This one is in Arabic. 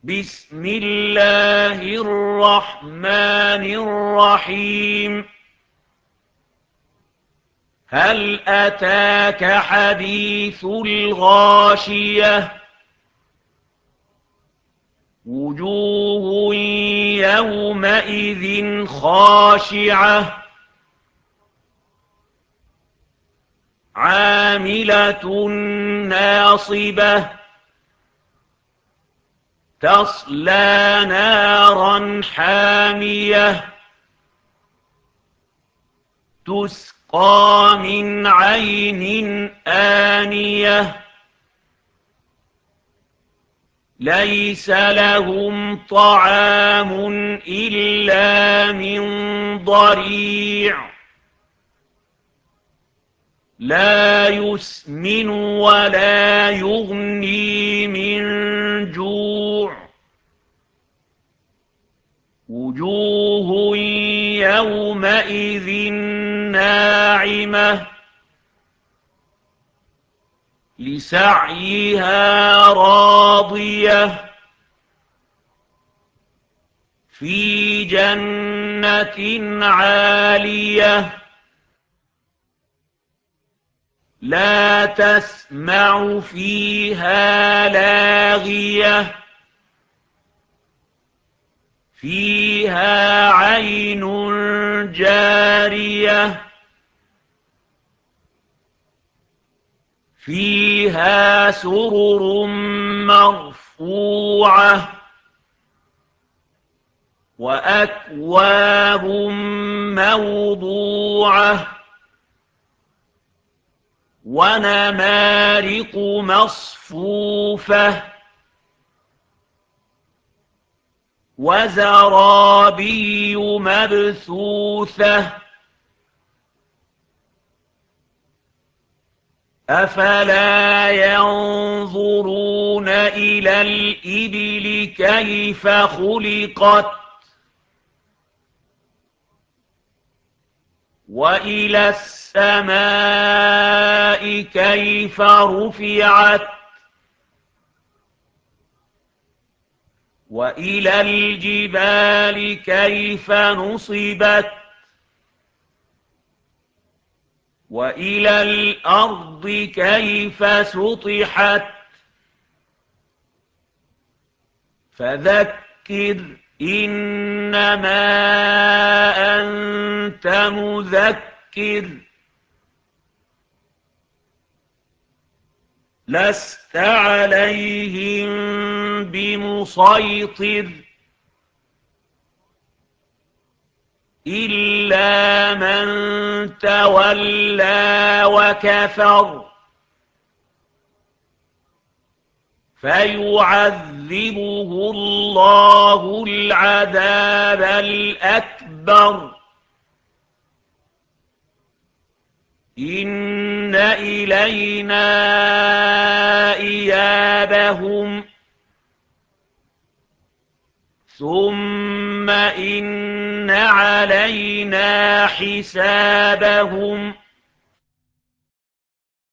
بسم الله الرحمن الرحيم. هل أتاك حديث الغاشية؟ وجوه يومئذ خاشعة عاملة ناصبة تصلى نارا حامية تسقى من عين آنية ليس لهم طعام إلا من ضريع لا يسمن ولا يغني من جوع وجوه يومئذ ناعمة لسعيها راضية في جنة عالية لا تسمع فيها لاغية فيها عين جارية فيها سرر مرفوعة وأكواب موضوعة ونمارق مصفوفة وزرابي مبثوثة أفلا ينظرون إلى الإبل كيف خلقت وإلى السماء كيف رفعت وإلى الجبال كيف نصبت وإلى الأرض كيف سطحت فذكر إنما أنت مذكر لست عليهم بمسيطر إلا من تولى وكفر فيعذبه الله العذاب الأكبر إن إلينا إيابهم ثم إن علينا حسابهم